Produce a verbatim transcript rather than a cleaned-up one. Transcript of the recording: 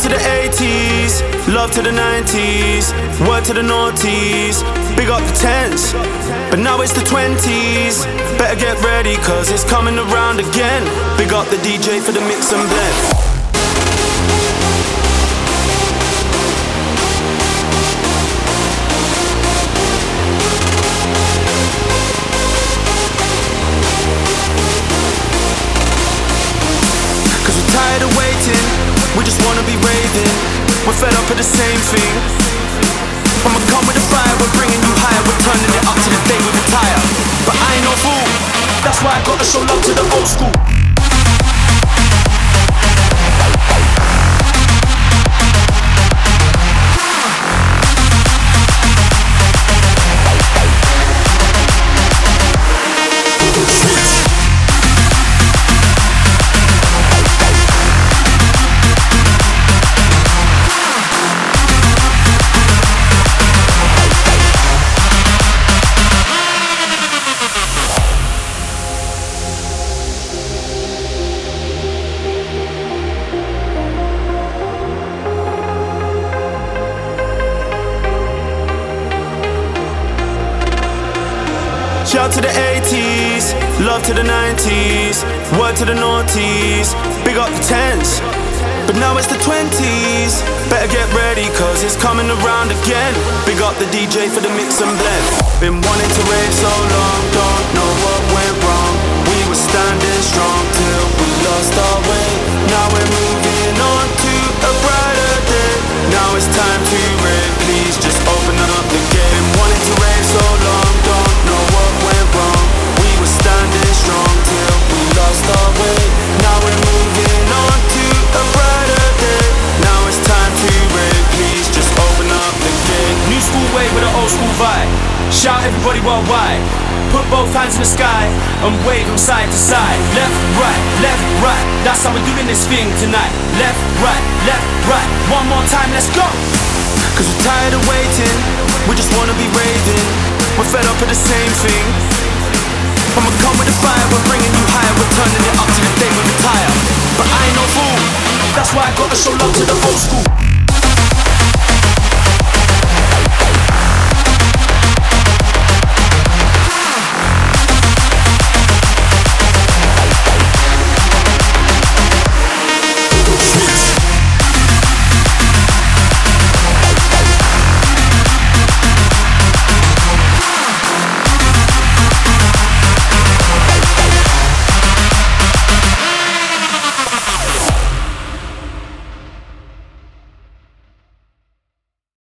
to the eighties, love to the nineties, word to the noughties, big up the tens. But now it's the twenties, better get ready cause it's coming around again. Big up the D J for the mix and blend. Tired of waiting, we just wanna be raving. We're fed up with the same thing. I'ma come with the fire, we're bringing you higher. We're turning it up to the day we retire. But I ain't no fool, that's why I gotta show love to the old school. Shout to the eighties, love to the nineties, word to the noughties, big up the tens. But now it's the twenties, better get ready cause it's coming around again. Big up the D J for the mix and blend. Been wanting to rave so long, don't know what went wrong. We were standing strong till we lost our way. Now we're moving on to a brighter day. Now it's time to rave, please just open up the game. Wanting to rave so long, don't know what went wrong. We were standing strong till we lost our way. Now we're moving on to a brighter day. Now it's time to rave, please just open up the gate. New school way with an old school vibe. Shout everybody worldwide. Put both hands in the sky and wave them side to side. Left, right, left, right. That's how we're doing this thing tonight. Left, right, left, right. One more time, let's go. Cause we're tired of waiting, we just wanna be raving. We're fed up with the same thing. I'ma come with the fire, we're bringing you higher. We're turning it up to the day we retire. But I ain't no fool, that's why I gotta show love to the old school.